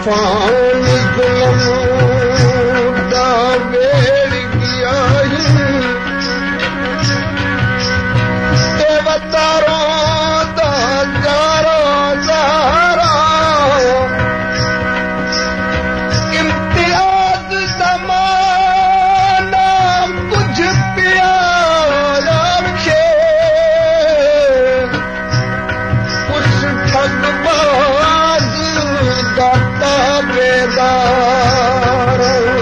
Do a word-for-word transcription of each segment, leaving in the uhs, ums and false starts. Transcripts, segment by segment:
तूफान जुल्म दा वेड़ गया देवतारों दा जारो जारा इम्तियाज ज़माना कुछ प्यारा खे उस ठगबाज दाता बेदार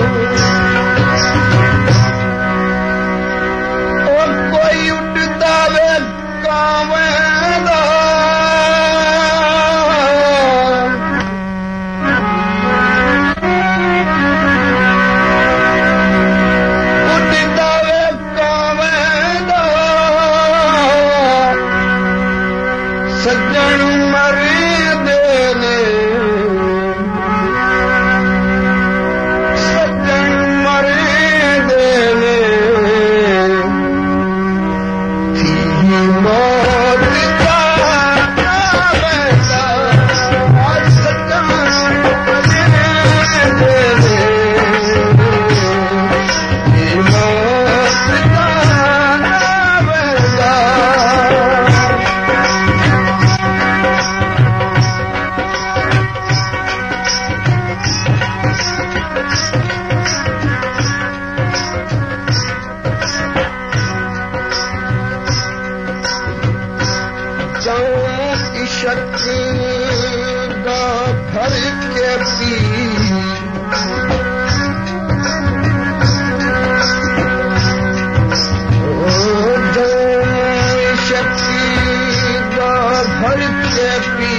और कोई उड़दा वे कावेंदा उड़दा वे कावेंदा सज्जन मरी देने सज्जन मरी देने थी मौत का वैसा आज सज्जन मरी देने थी मौत का वैसा जाऊं इश्क दा भर के पी ओ जाऊं इश्क दा भर के पी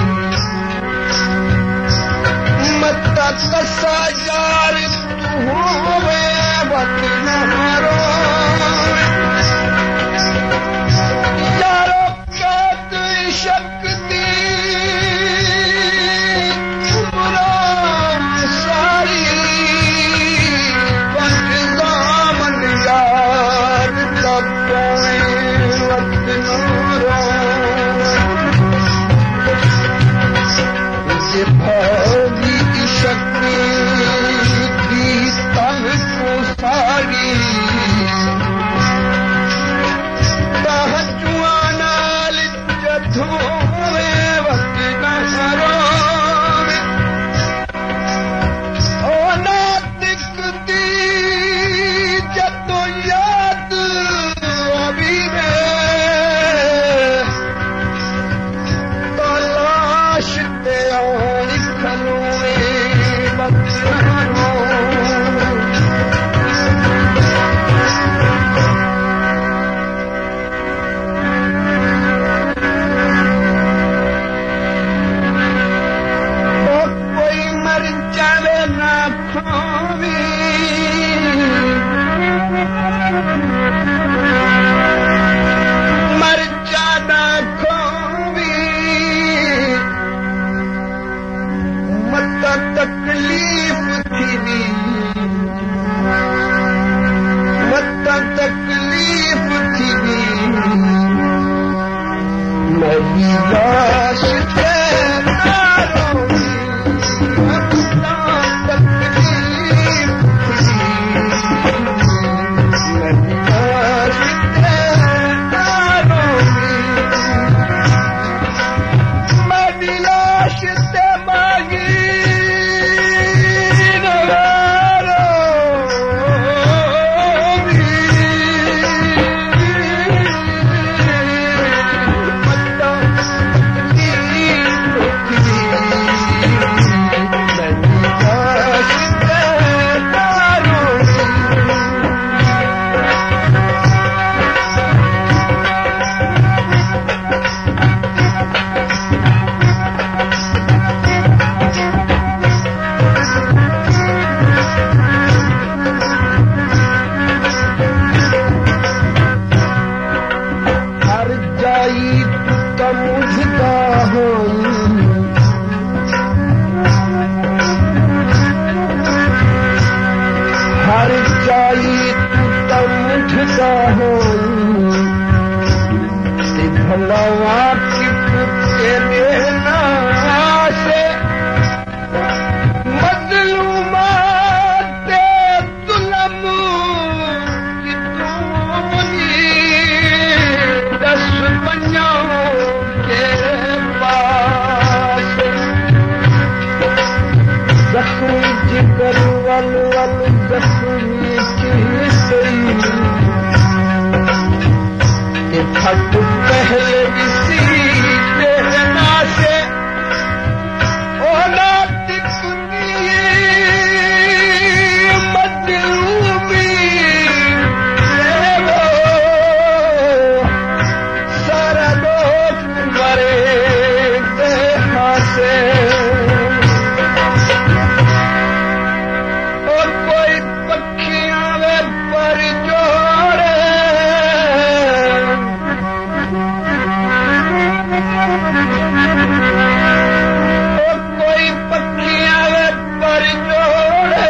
मत कसा यार तू होवे वक्त नहारो यारो कात शक्ति उमरान सारी पंजामन यार तपोए वक्त नूरो ये भागी शक्ति की तन को सारी तकलीफ थी मत तकलीफ थी मेरी लाश ते तारोगी मत तकलीफ थी मेरी लाश ते तारोगी मेरी लाश ते मांगी फट पहले किसी देना से ओला तिकुनी मजलूमी वो सारा दोस्त मरे देहा से और कोई पक्षियां वे पर जोड़े और कोई पक्षियां वे पर जोड़े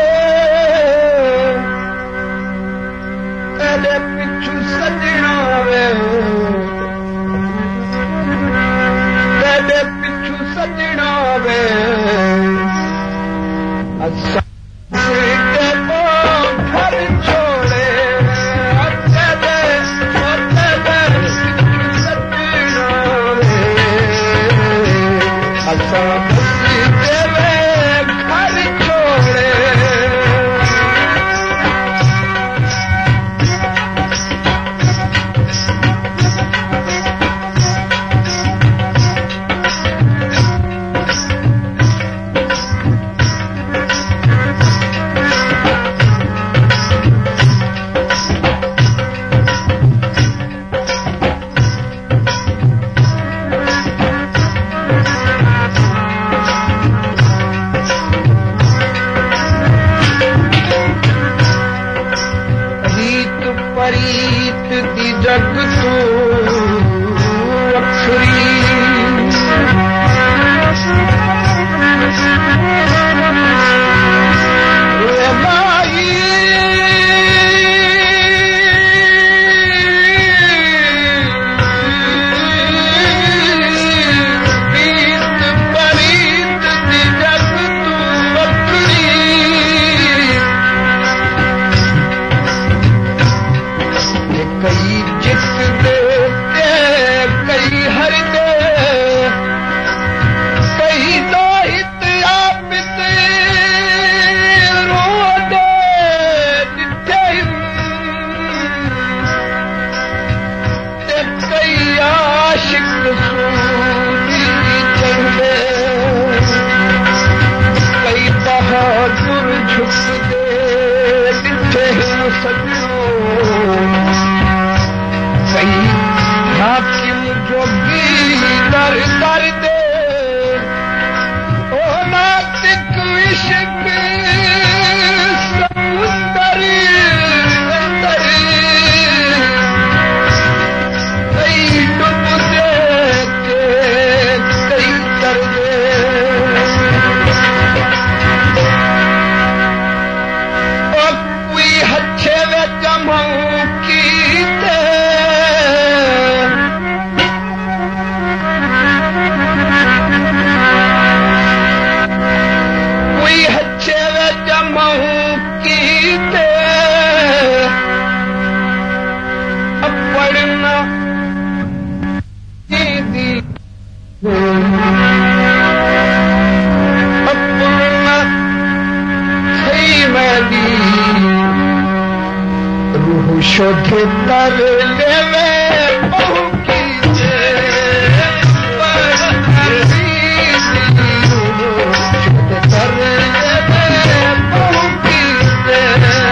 तेरे पिछू सजना वे तेरे पिछू सजना वे अच्छा घर छोड़े तेरे तेरे सजना वे अच्छा तेरे घर छोड़े रीत परीत दी जग तू अक्षरी वे माई रीत परीत दी जग तू अक्षरी कई जित देते कई हर दे कई लोहित आपित रो दे जिथे ते कई आशिक सूदी चढ़े कई बहादुर झुक दे जिथे सजो कई हाकिम जोगी दर दर दे ओ नातिक इश्क समुंदर अंदर कई डूब दे कई कर दे ओ कोई हच्छे वे जमाऊं कीते कोई हच्छे वे जमाऊं कीते पढ़ना दी अपना सही मैदी रूह शोध कर लेवे बहु कीजे शोध कर लेवे बहु कीजे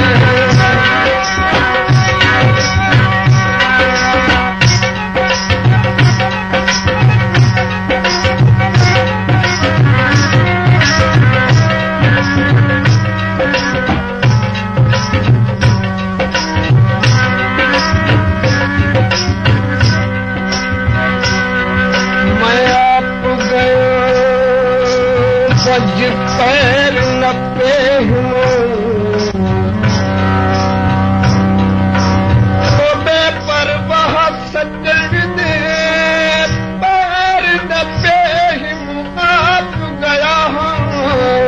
सज पैर न पेहनो तो बेपरवाह सजन दे पैर न पेहनो आप गया हूँ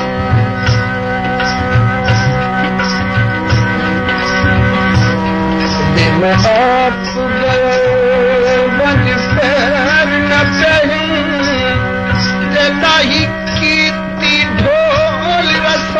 दिन आप गए बज पैर न पेहनो ही कीती ढोल रस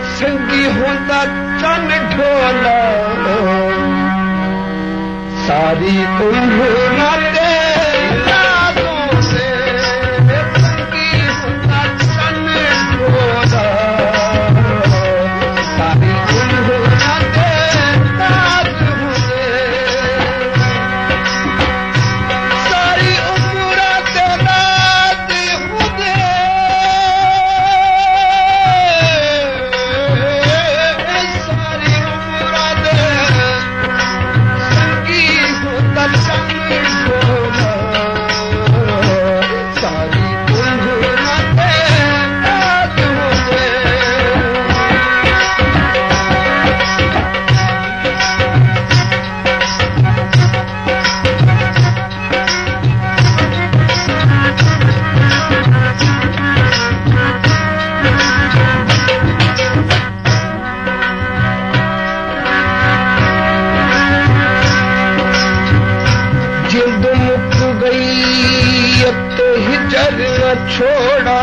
संगी होता चन ढोला सारी उम्र दे यादों से संगी होता चन ढोला सारी उम्र दे याद हुए सारी उम्र दे याद हुए सारी उम्र दे संगी होता चन ढोला सारी उम्र दे याद हुए जिंद मुक गई अब तो हिजर न छोड़ा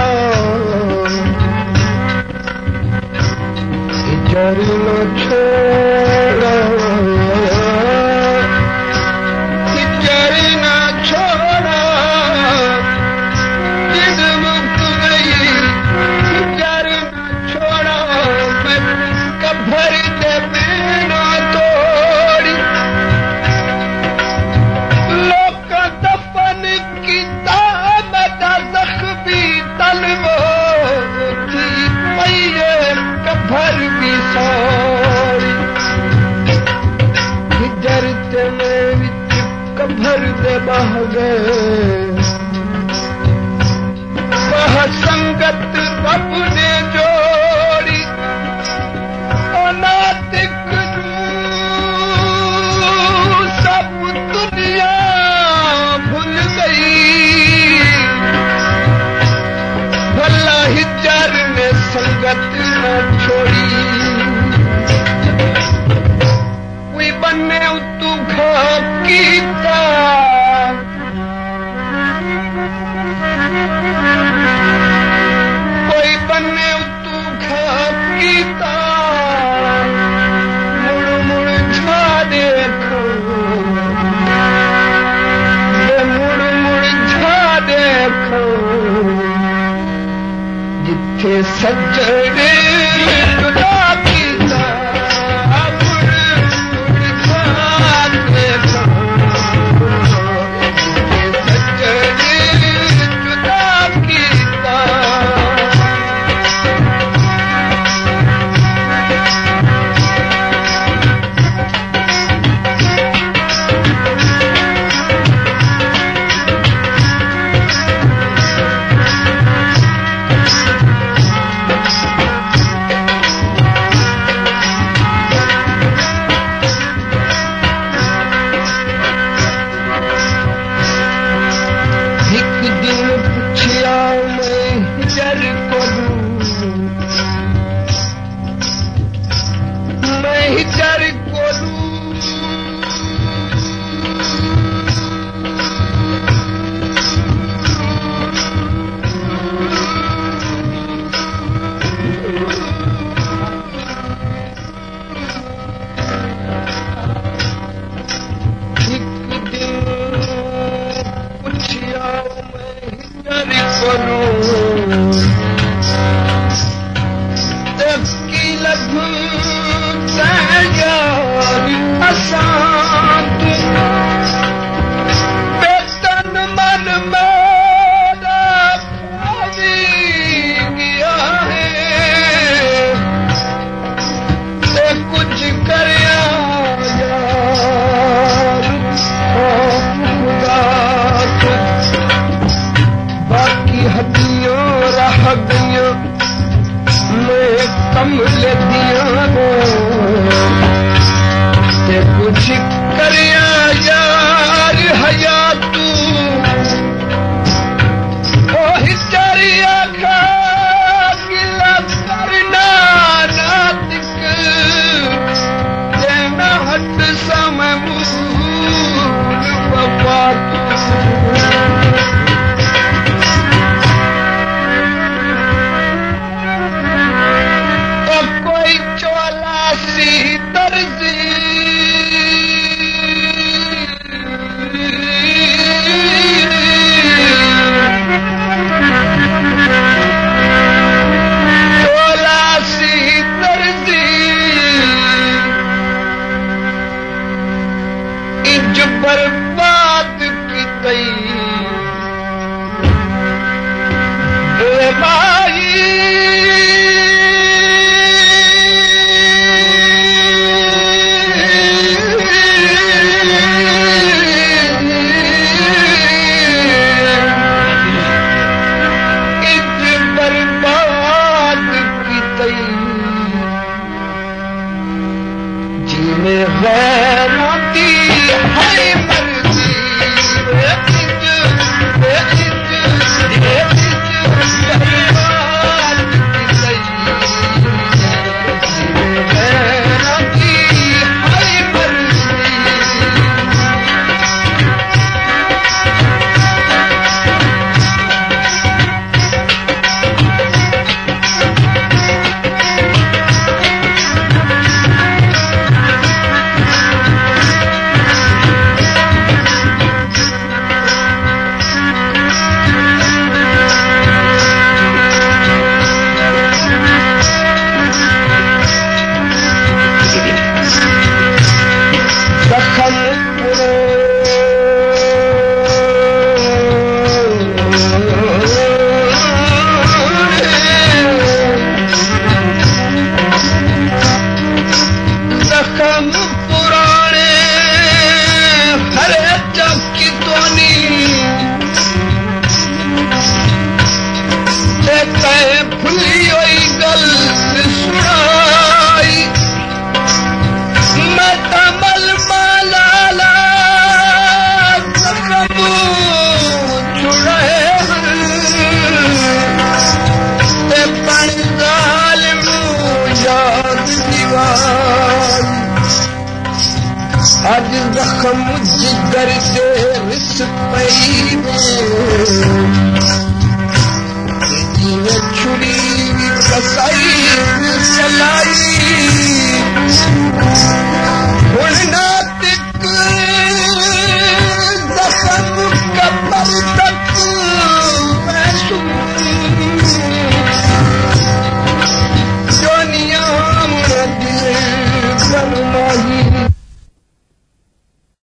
हिजर न छोड़ा हिजर न छोड़ा जिंद मुक गई हिजर न छोड़ा मैं कभर दे बिना तोड़ी लोक दफन कीता मेरा जख्मी तलवो थी पईए कभर भी सारी हिजर ते में विच कभर दे बह गए वह संगत रब ने जोड़ी अनातिक सब दुनिया भूल गई भला हिजर ने संगत न छोड़ी कोई बने तू खा कीता कोई बने तू खा कीता मुड़ मुड़ झा देखो ये मुड़ मुड़ झा देखो जिथे सजने जुदा कीता मुड़ मुड़ झा देखो जिथे सजने जुदा कीता एक दिन पूछिया मैं हिजर को लूं मैं हिजर को लूं एक दिन पूछिया मैं हिजर को लूं की लगू यारी असांत बेतन मन मेरा खाली गया है ते कुछ करया यार ओ खुदा बाकी हड्डियों रह गईं मैं कमल दिया ते कुछ करया यार हया तू ओ हिजरिया खा गिला करना नातिक जेना हट समय बाबा कोई जख्म जिगर से रिस पई छुरी कसाई